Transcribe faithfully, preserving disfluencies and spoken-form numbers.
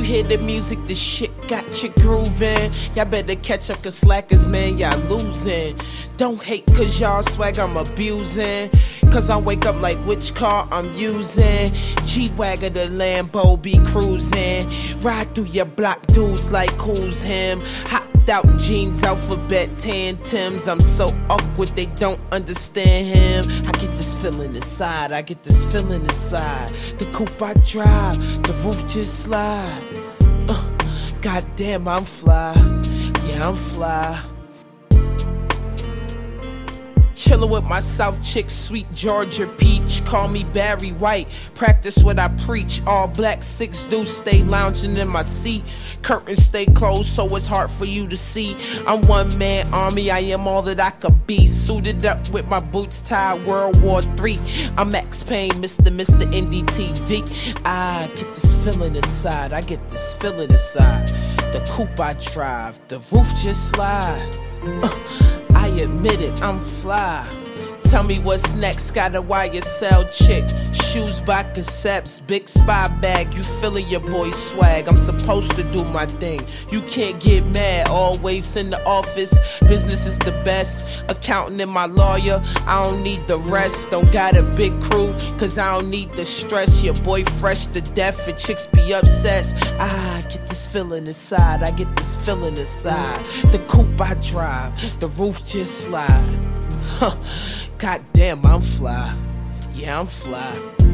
hear the music, the shit got you grooving. Y'all better catch up, cause slackers, man, y'all losing. Don't hate cause y'all swag I'm abusing. Cause I wake up like which car I'm using. G-Wagon the Lambo be cruising. Ride through your block dudes like who's him. Hopped out jeans, alphabet, tan Tims. I'm so awkward they don't understand him. I get this feeling inside, I get this feeling inside. The coupe I drive, the roof just slide. uh, Goddamn, I'm fly. Yeah, I'm fly. Chillin' with my South chick, sweet Georgia peach. Call me Barry White, practice what I preach. All black, six dudes stay lounging in my seat. Curtains stay closed so it's hard for you to see. I'm one man army, I am all that I could be. Suited up with my boots tied, World War Three. I'm Max Payne, Mister Mister N D T V. I get this feeling inside, I get this feeling inside. The coupe I drive, the roof just slide. uh, I admit it, I'm fly. Tell me what's next, got a Y S L chick. Shoes by Concepts, big spy bag. You feeling your boy's swag, I'm supposed to do my thing. You can't get mad, always in the office. Business is the best, accountant and my lawyer. I don't need the rest, don't got a big crew. Cause I don't need the stress, your boy fresh to death and chicks be obsessed. I get this feeling inside, I get this feeling inside. The coupe I drive, the roof just slide. Huh. Goddamn, I'm fly. Yeah, I'm fly.